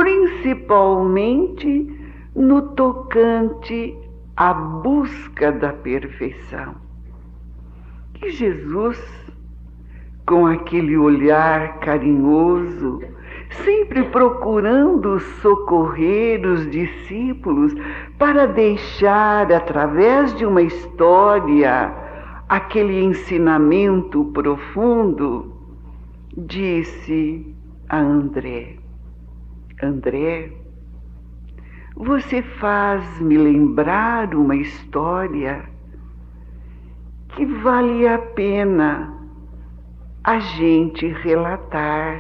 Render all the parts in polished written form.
principalmente no tocante à busca da perfeição. E Jesus, com aquele olhar carinhoso, sempre procurando socorrer os discípulos para deixar, através de uma história, aquele ensinamento profundo, disse a André: André, você faz-me lembrar uma história que vale a pena a gente relatar.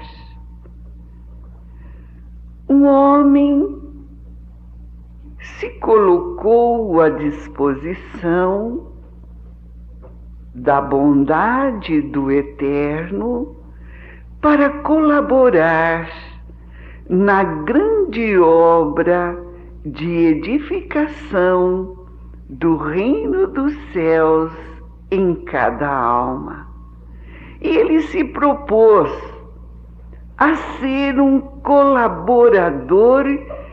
Um homem se colocou à disposição da bondade do Eterno para colaborar na grande obra de edificação do reino dos céus em cada alma. E ele se propôs a ser um colaborador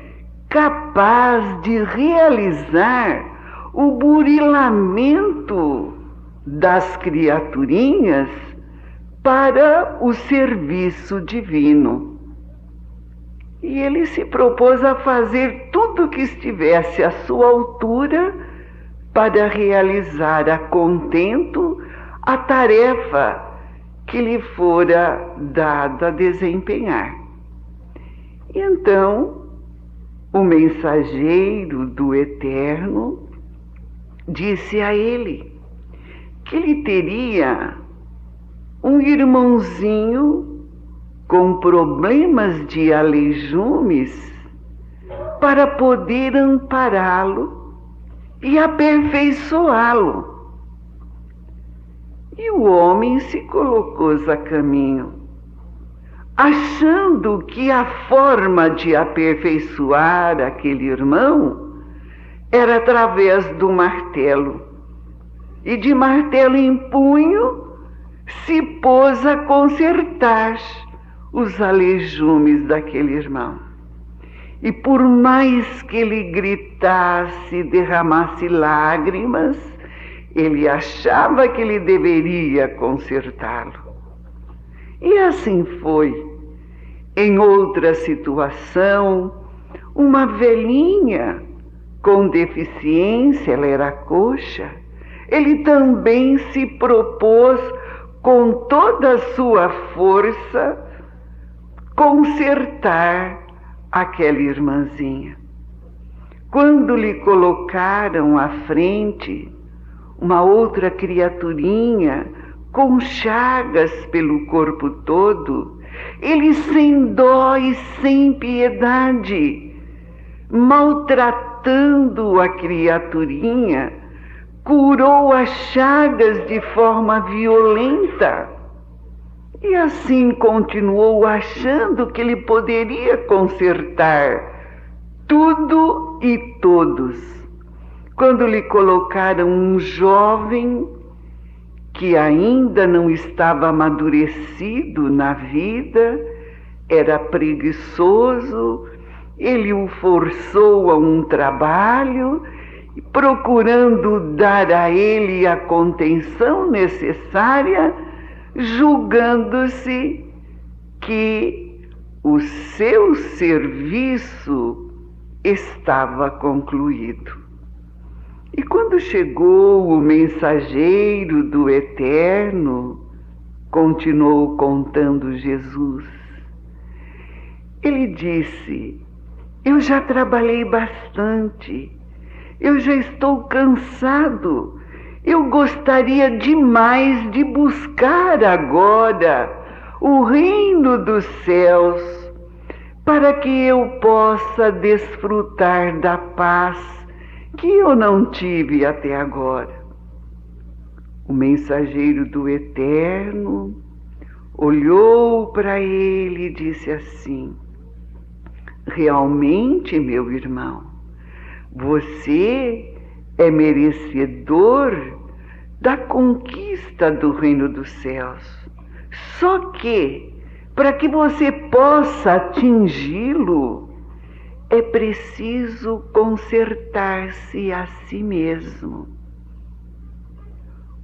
capaz de realizar o burilamento das criaturinhas para o serviço divino. E ele se propôs a fazer tudo o que estivesse à sua altura para realizar a contento a tarefa que lhe fora dada a desempenhar. E então, o mensageiro do Eterno disse a ele que ele teria um irmãozinho com problemas de aleijumes para poder ampará-lo e aperfeiçoá-lo. E o homem se colocou a caminho, achando que a forma de aperfeiçoar aquele irmão era através do martelo. E de martelo em punho se pôs a consertar os aleijumes daquele irmão. E por mais que ele gritasse, derramasse lágrimas, ele achava que ele deveria consertá-lo. E assim foi. Em outra situação, uma velhinha com deficiência, ela era coxa, ele também se propôs com toda a sua força consertar aquela irmãzinha. Quando lhe colocaram à frente uma outra criaturinha com chagas pelo corpo todo, ele, sem dó e sem piedade, maltratando a criaturinha, curou as chagas de forma violenta. E assim continuou achando que ele poderia consertar tudo e todos. Quando lhe colocaram um jovem que ainda não estava amadurecido na vida, era preguiçoso, ele o forçou a um trabalho, procurando dar a ele a contenção necessária, julgando-se que o seu serviço estava concluído. E quando chegou o mensageiro do Eterno, continuou contando Jesus, ele disse: eu já trabalhei bastante, eu já estou cansado, eu gostaria demais de buscar agora o reino dos céus, para que eu possa desfrutar da paz que eu não tive até agora. O mensageiro do Eterno olhou para ele e disse assim: realmente, meu irmão, você é merecedor da conquista do reino dos céus. Só que, para que você possa atingi-lo, é preciso consertar-se a si mesmo.